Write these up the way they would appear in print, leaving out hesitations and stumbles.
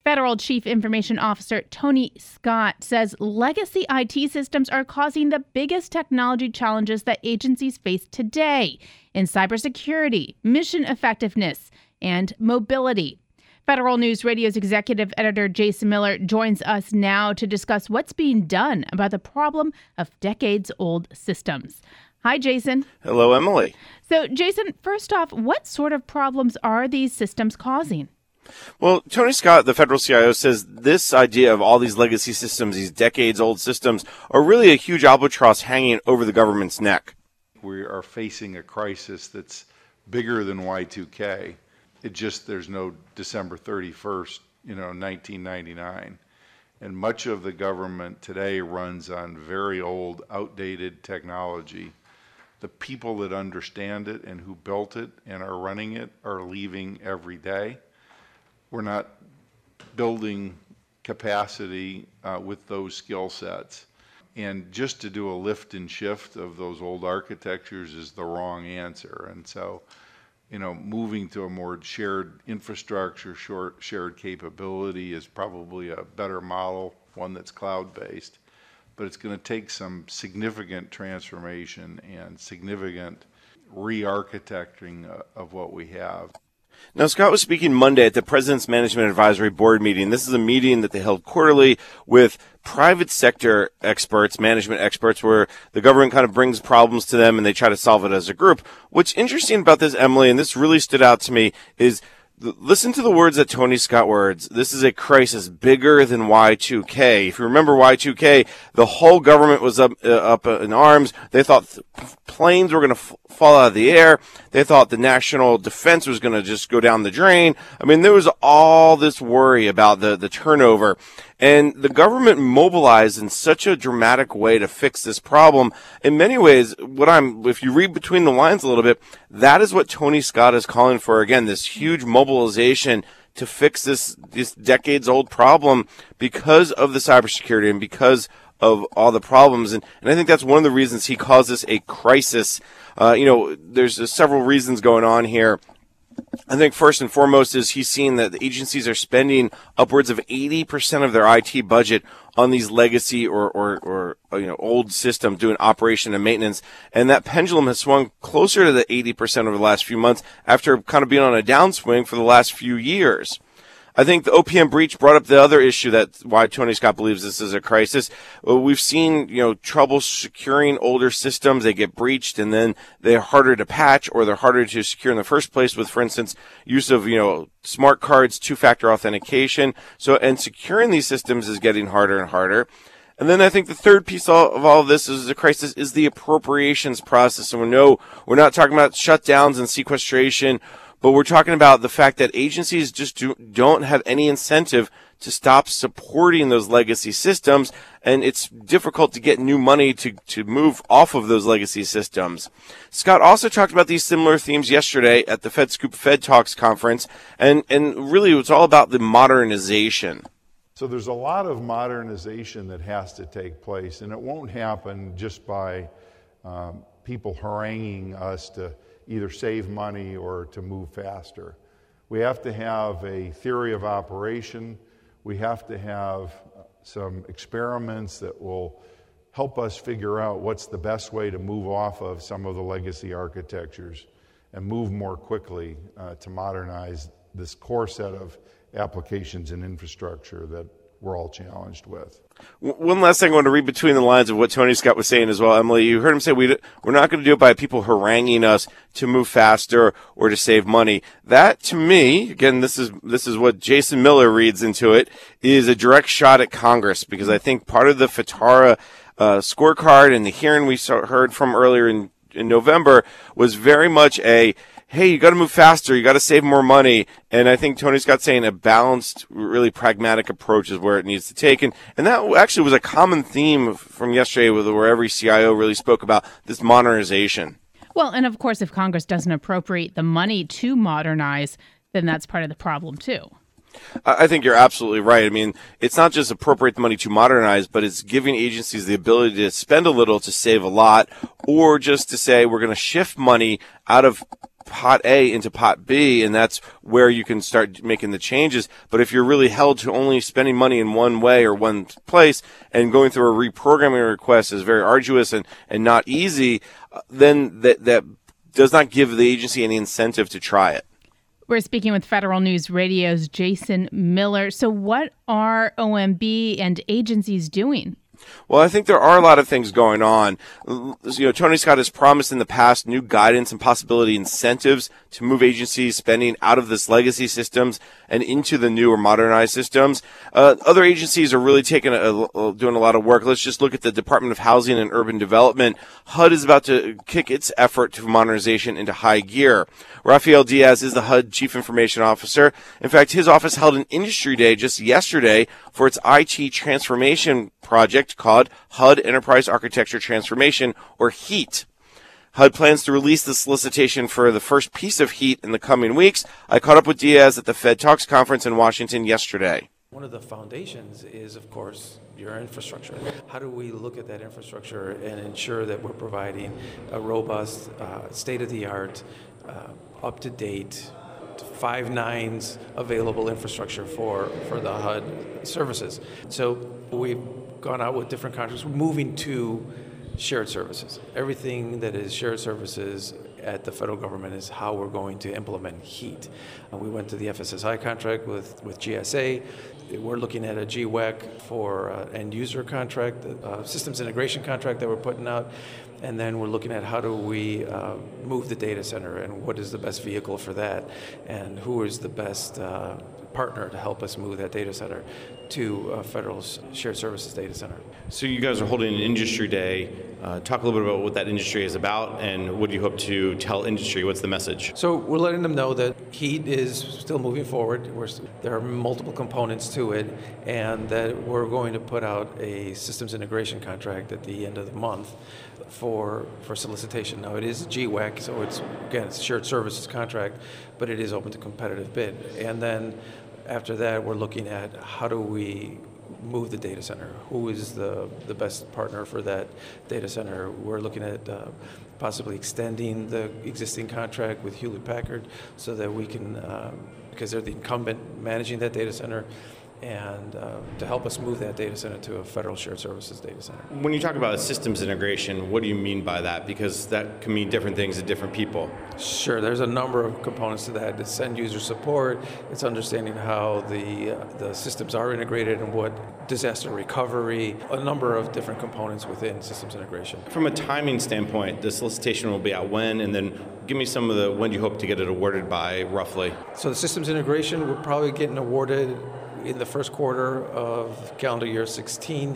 Federal Chief Information Officer Tony Scott says legacy IT systems are causing the biggest technology challenges that agencies face today in cybersecurity, mission effectiveness, and mobility. Federal News Radio's executive editor Jason Miller joins us now to discuss what's being done about the problem of decades-old systems. Hi, Jason. Hello, Emily. So, Jason, first off, what sort of problems are these systems causing? Well, Tony Scott, the federal CIO, says this idea of all these legacy systems, these decades-old systems, are really a huge albatross hanging over the government's neck. We are facing a crisis that's bigger than Y2K. There's no December 31st, 1999. And much of the government today runs on very old, outdated technology. The people that understand it and who built it and are running it are leaving every day. We're not building capacity with those skill sets. And just to do a lift and shift of those old architectures is the wrong answer. And so, moving to a more shared infrastructure, shared capability is probably a better model, one that's cloud-based. But it's going to take some significant transformation and significant re-architecting of what we have. Now, Scott was speaking Monday at the President's Management Advisory Board meeting. This is a meeting that they held quarterly with private sector experts, management experts, where the government kind of brings problems to them and they try to solve it as a group. What's interesting about this, Emily, and this really stood out to me, is listen to the words that Tony Scott words. This is a crisis bigger than Y2K. If you remember Y2K, the whole government was up in arms. They thought planes were going to fall out of the air. They thought the national defense was going to just go down the drain. I mean, there was all this worry about the turnover. And the government mobilized in such a dramatic way to fix this problem. In many ways, if you read between the lines a little bit, that is what Tony Scott is calling for. Again, this huge mobilization to fix this decades-old problem because of the cybersecurity and because of all the problems. And I think that's one of the reasons he calls this a crisis. There's several reasons going on here. I think first and foremost is he's seeing that the agencies are spending upwards of 80% of their IT budget on these legacy or old systems doing operation and maintenance. And that pendulum has swung closer to the 80% over the last few months after kind of being on a downswing for the last few years. I think the OPM breach brought up the other issue that's why Tony Scott believes this is a crisis. We've seen, trouble securing older systems. They get breached and then they're harder to patch or they're harder to secure in the first place with, for instance, use of, smart cards, two-factor authentication. And securing these systems is getting harder and harder. And then I think the third piece of all of this is the crisis is the appropriations process. And we're not talking about shutdowns and sequestration, but we're talking about the fact that agencies just don't have any incentive to stop supporting those legacy systems, and it's difficult to get new money to move off of those legacy systems. Scott also talked about these similar themes yesterday at the FedScoop Fed Talks conference, and really it was all about the modernization. So there's a lot of modernization that has to take place, and it won't happen just by people haranguing us to either save money or to move faster. We have to have a theory of operation. We have to have some experiments that will help us figure out what's the best way to move off of some of the legacy architectures and move more quickly to modernize this core set of applications and infrastructure that we're all challenged with. One last thing I want to read between the lines of what Tony Scott was saying as well, Emily. You heard him say we're not going to do it by people haranguing us to move faster or to save money. That, to me, again, this is what Jason Miller reads into it, is a direct shot at Congress, because I think part of the FITARA scorecard and the hearing we heard from earlier in November was very much a, hey, you got to move faster, you got to save more money. And I think Tony Scott's saying a balanced, really pragmatic approach is where it needs to take. And that actually was a common theme from yesterday where every CIO really spoke about this modernization. Well, and of course, if Congress doesn't appropriate the money to modernize, then that's part of the problem, too. I think you're absolutely right. I mean, it's not just appropriate the money to modernize, but it's giving agencies the ability to spend a little to save a lot, or just to say we're going to shift money out of pot A into pot B, and that's where you can start making the changes. But if you're really held to only spending money in one way or one place, and going through a reprogramming request is very arduous and not easy, then that does not give the agency any incentive to try it. We're speaking with Federal News Radio's Jason Miller. So what are OMB and agencies doing? Well, I think there are a lot of things going on. Tony Scott has promised in the past new guidance and possibility incentives to move agencies spending out of this legacy systems and into the new or modernized systems. Other agencies are really doing a lot of work. Let's just look at the Department of Housing and Urban Development. HUD is about to kick its effort to modernization into high gear. Rafael Diaz is the HUD Chief Information Officer. In fact, his office held an industry day just yesterday for its IT transformation project called HUD Enterprise Architecture Transformation, or HEAT. HUD plans to release the solicitation for the first piece of HEAT in the coming weeks. I caught up with Diaz at the Fed Talks conference in Washington yesterday. One of the foundations is, of course, your infrastructure. How do we look at that infrastructure and ensure that we're providing a robust, state-of-the-art, up-to-date, 5 nines available infrastructure for the HUD services? So we've gone out with different contracts. We're moving to shared services. Everything that is shared services at the federal government is how we're going to implement HEAT. We went to the FSSI contract with GSA. We're looking at a GWEC for end user contract, systems integration contract that we're putting out. And then we're looking at how do we move the data center and what is the best vehicle for that and who is the best partner to help us move that data center to a federal shared services data center. So you guys are holding an industry day. Talk a little bit about what that industry is about and what do you hope to tell industry? What's the message? So we're letting them know that HEAT is still moving forward. There are multiple components to it, and that we're going to put out a systems integration contract at the end of the month for solicitation. Now it is a GWEC, so it's a shared services contract, but it is open to competitive bid. And then after that, we're looking at how do we move the data center? Who is the best partner for that data center? We're looking at possibly extending the existing contract with Hewlett-Packard so that we can, because they're the incumbent managing that data center, and to help us move that data center to a federal shared services data center. When you talk about systems integration, what do you mean by that? Because that can mean different things to different people. Sure, there's a number of components to that. It's end user support, it's understanding how the systems are integrated and what disaster recovery, a number of different components within systems integration. From a timing standpoint, the solicitation will be out when, and then give me some of the when you hope to get it awarded by roughly. So the systems integration, we're probably getting awarded in the first quarter of calendar year 16.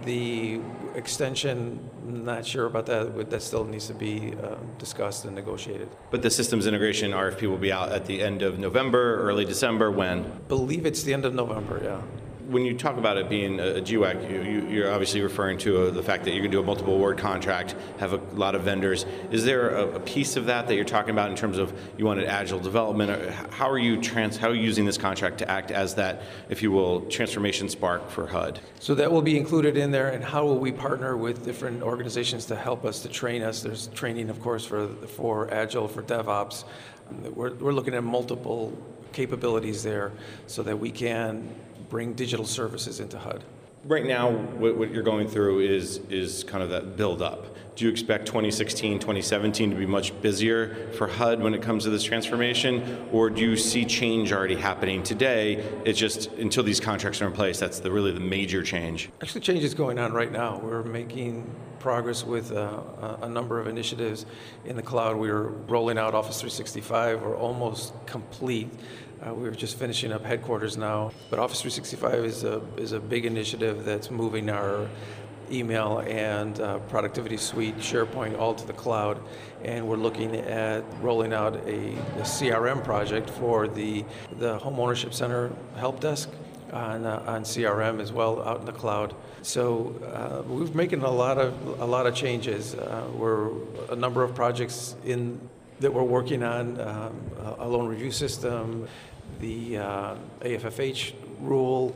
The extension, not sure about that. That still needs to be discussed and negotiated. But the systems integration RFP will be out at the end of November, early December, when? I believe it's the end of November, yeah. When you talk about it being a GWEC, you're obviously referring to the fact that you're going to do a multiple award contract, have a lot of vendors. Is there a piece of that you're talking about in terms of you wanted agile development? Or how are you using this contract to act as that, if you will, transformation spark for HUD? So that will be included in there, and how will we partner with different organizations to help us, to train us? There's training, of course, for agile, for DevOps. We're looking at multiple capabilities there so that we can bring digital services into HUD. Right now, what you're going through is kind of that build up. Do you expect 2016, 2017 to be much busier for HUD when it comes to this transformation? Or do you see change already happening today? It's just until these contracts are in place, that's really the major change. Actually, change is going on right now. We're making progress with a number of initiatives in the cloud. We're rolling out Office 365. We're almost complete. We're just finishing up headquarters now. But Office 365 is a big initiative that's moving our email and productivity suite, SharePoint, all to the cloud. And we're looking at rolling out a CRM project for the Home Ownership Center help desk on CRM as well, out in the cloud. So we're making a lot of changes. We're a number of projects that we're working on, a loan review system, the AFFH rule,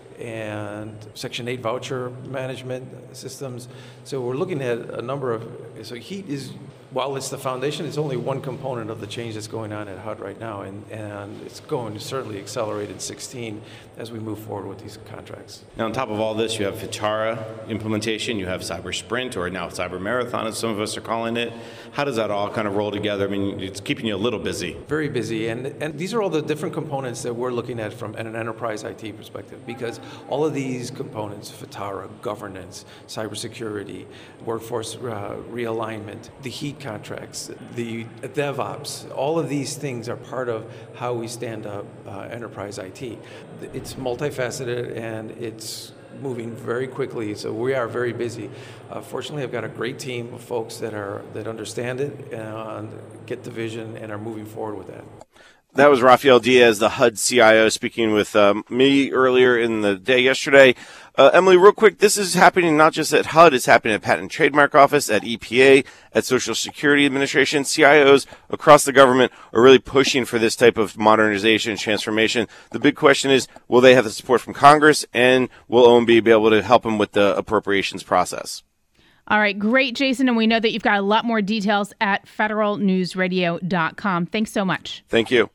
and Section 8 voucher management systems. So we're looking at a number of, so HEAT is while it's the foundation, it's only one component of the change that's going on at HUD right now, and it's going to certainly accelerate in 16 as we move forward with these contracts. Now, on top of all this, you have FITARA implementation, you have Cyber Sprint, or now Cyber Marathon, as some of us are calling it. How does that all kind of roll together? I mean, it's keeping you a little busy. Very busy, and these are all the different components that we're looking at from an enterprise IT perspective, because all of these components, FITARA, governance, cybersecurity, workforce realignment, the HEAT contracts, the DevOps, all of these things are part of how we stand up enterprise IT. It's multifaceted and it's moving very quickly, so we are very busy. Fortunately, I've got a great team of folks that understand it and get the vision and are moving forward with that. That was Rafael Diaz, the HUD CIO, speaking with me earlier in the day yesterday. Emily, real quick, this is happening not just at HUD, it's happening at Patent and Trademark Office, at EPA, at Social Security Administration. CIOs across the government are really pushing for this type of modernization and transformation. The big question is, will they have the support from Congress, and will OMB be able to help them with the appropriations process? All right, great, Jason. And we know that you've got a lot more details at federalnewsradio.com. Thanks so much. Thank you.